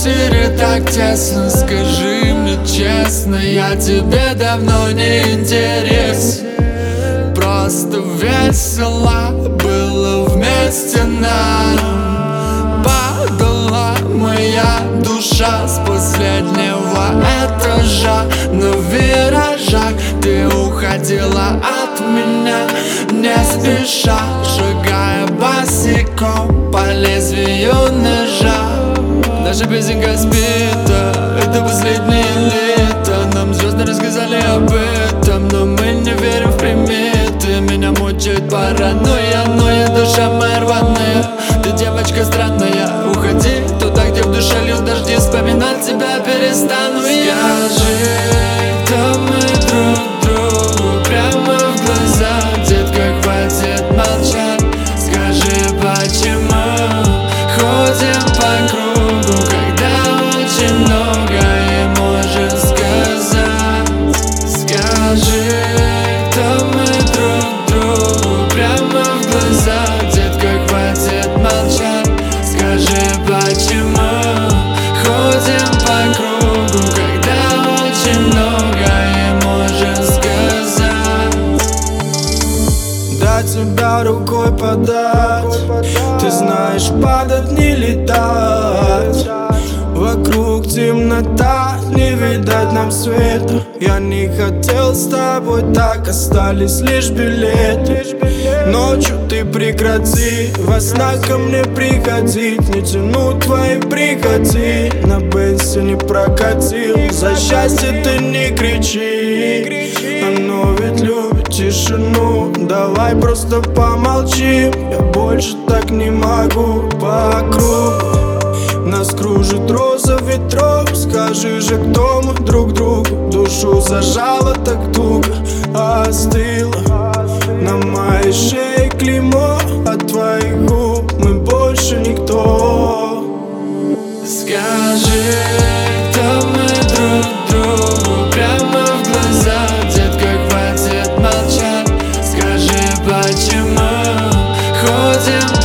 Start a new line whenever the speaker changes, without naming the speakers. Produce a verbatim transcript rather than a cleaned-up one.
квартире так тесно. Скажи мне честно, я тебе давно не интерес. Просто весело было вместе нам. Падала моя душа с последнего этажа. На виражах ты уходила от меня, не спеша, шагая босиком по лезвию ножа. Наша песенка спит, это последнее лето. Нам звезды рассказали об этом, но мы не верим в приметы. Меня мучает паранойя, но я душа моя рваная. Ты девочка странная, уходи туда, где в душе льют дожди. Вспоминать тебя перестану я. Скажи, кто мы друг другу прямо в глаза. Детка, хватит молчать. Скажи, почему ходим по кругу, когда очень многое можешь сказать. Скажи, кто мы друг другу прямо в глаза. Детка, хватит молчать. Скажи, почему ходим по кругу, когда очень многое можешь сказать.
До тебя рукой подать, ты знаешь, падать не летать. Вокруг темнота, не видать нам света. Я не хотел с тобой так, остались лишь билеты. Ночью ты прекрати, во снах ко мне приходить. Не тяну твои прихоти, на бейсе не прокатил. За счастье ты не кричи, оно ведь любит тишину. Давай просто помолчим, я больше так не могу. По кругу нас кружит роза ветров. Скажи же, кто мы друг другу. Душу зажала так туго, остыла на моей шее клеймо от твоих губ. Мы больше никто.
Скажи, кто мы друг другу прямо в глаза. Детка, хватит молчать. Скажи, почему ходим